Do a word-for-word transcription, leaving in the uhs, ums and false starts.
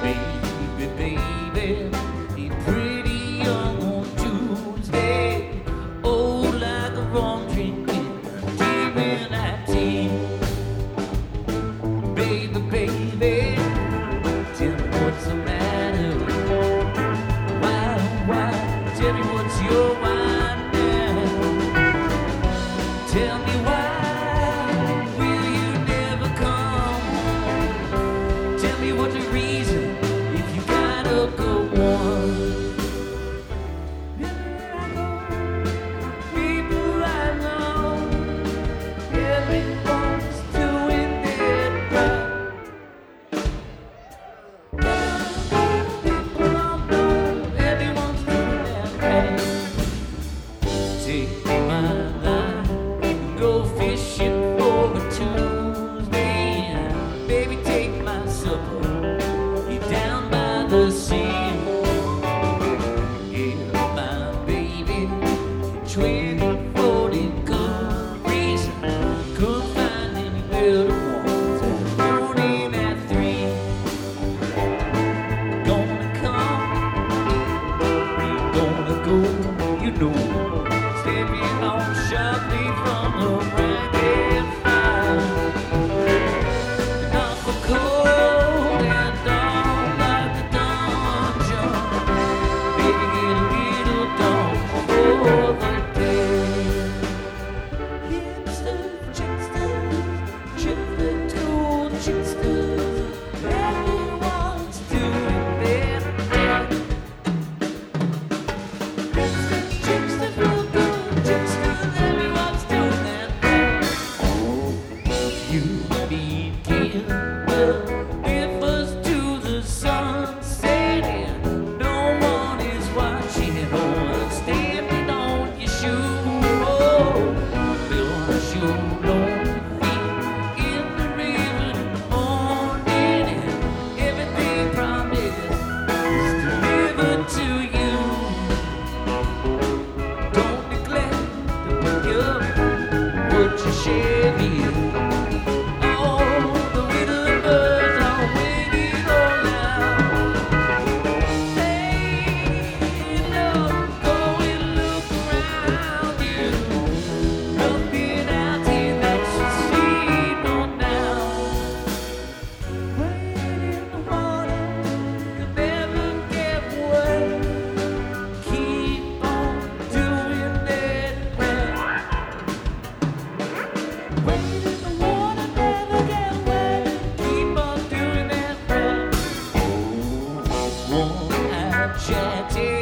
Baby, baby, he's pretty young on Tuesday, old like a rum drinking, deep in that tea. Baby, baby, tell me what's the matter? Why, why? Tell me what's your why now? Tell me why will you never come? Tell me what's the reason if you gotta go on. People I know, everyone's doing it right. People I know, everyone's doing it right. Take my line, go fishing for a Tuesday. Baby, take my supper, you down by the sea. Yeah, my baby, twenty, forty good reason. Couldn't find anywhere to want to morning at three. Gonna come, we gonna go, you know. Stepping on sharply from the rank and file. Not for cold and dark like the dungeon. Baby, get a little dark for the day. Hipsters, chicksters, chiplet cool chicksters. Everyone's doing their thing. Hipsters, chicksters, real good chicksters. Everyone's doing their thing. You begin well, if us to the sun setting, no one is watching or stamping on your shoe. Oh, wash your lonely feet in the river in the morning, and everything promised is delivered to you. Don't neglect to pick up what you share here. Oh, the widow birds are waiting all out. Hey, look, go and look around you. Nothing out here that you see no now. Rain in the water, you'll never get wet. Keep on doing it right. Rain in the water, never get wet. Keep on doing it right. One-eyed chatty